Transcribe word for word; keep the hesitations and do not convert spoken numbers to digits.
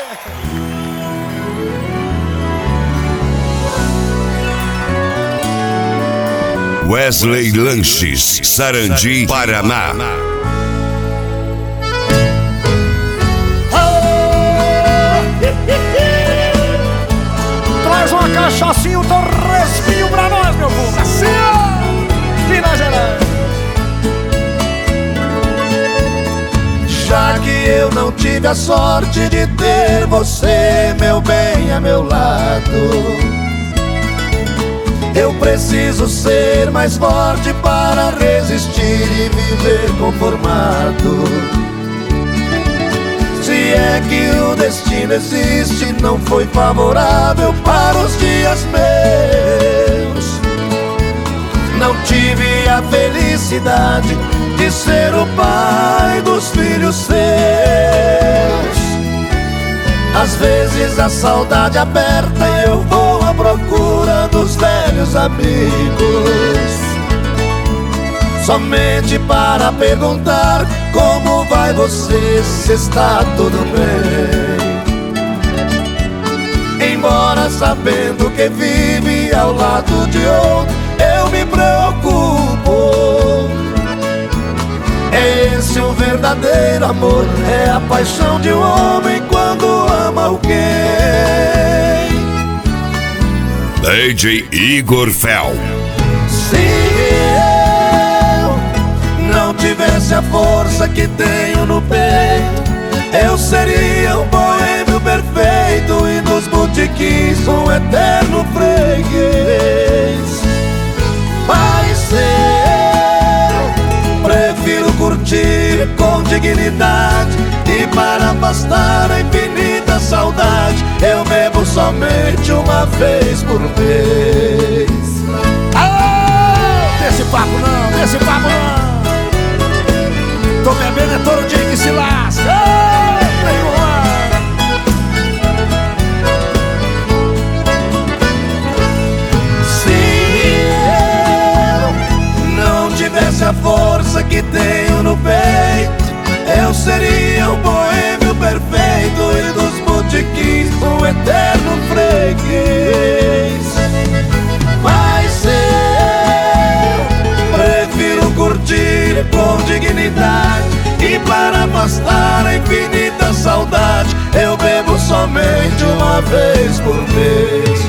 Wesley Lanches, Sarandi, Paraná. Traz uma cachaçinha, um torresminho pra nós, meu povo. Assim, ó, Minas Gerais. Já que eu não tive a sorte de ter você, meu bem, a meu lado, eu preciso ser mais forte para resistir e viver conformado. Se é que o destino existe, não foi favorável para os dias meus. Não tive a felicidade de ser o pai dos filhos seus. Às vezes a saudade aperta e eu vou à procura dos velhos amigos, somente para perguntar como vai você, se está tudo bem. Embora sabendo que vive ao lado de outro, eu me preocupo. É esse o verdadeiro amor, é a paixão de um homem quando ama alguém. D J Igor Fel. Se eu não tivesse a força que tenho no peito, eu seria um boêmio perfeito e dos botiquins um eterno freguês. Mas eu prefiro curtir com dignidade, e para afastar a infinita saudade, eu bebo somente uma vez por mês. Ah, desse papo não, desse papo não. Tô bebendo é todo dia que se lasca. Ah, se eu não tivesse a força que tenho no peito, eu seria um boêmio perfeito e dos botiquins um eterno freguês. Mas eu prefiro curtir com dignidade, e para afastar a infinita saudade, eu bebo somente uma vez por mês.